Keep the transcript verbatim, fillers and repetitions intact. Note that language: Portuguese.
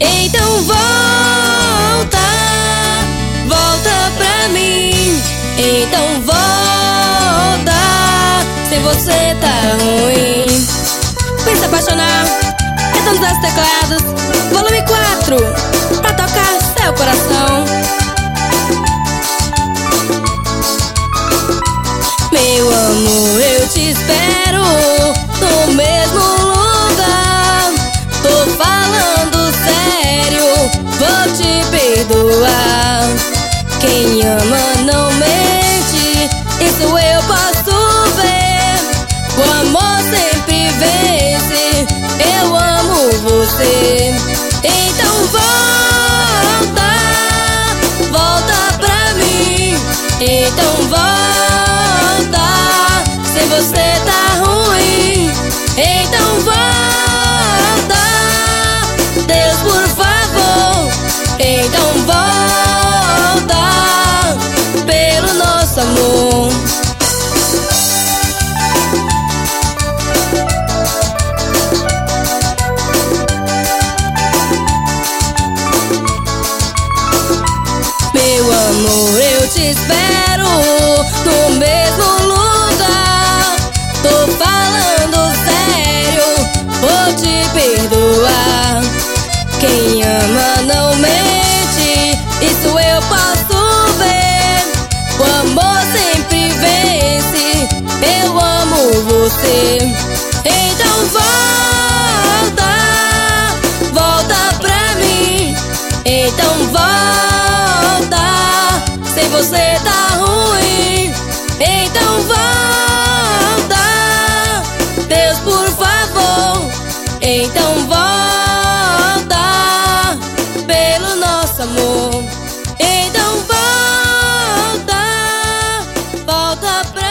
Então volta, volta pra mim. Então volta, sem você tá ruim. Pensa apaixonar, é tão dos teclados, volume quatro, pra tocar seu coração. Meu amor, eu te espero no mesmo lugar. Tô falando sério, vou te perdoar. Quem ama não mente, isso eu posso ver. O amor sempre vence, eu amo você. Então volta, volta pra mim. Então volta, sem você tá ruim. Então volta, Deus por favor. Então volta, pelo nosso amor. Meu amor, eu te espero no mesmo lugar. Tô falando sério, vou te perdoar. Quem ama não mente, isso eu posso ver. O amor sempre vence, eu amo você. Então volta, volta pra mim. Então volta, sem você tá ruim. Então volta, Deus por favor. Então volta, pelo nosso amor. Então volta, volta pra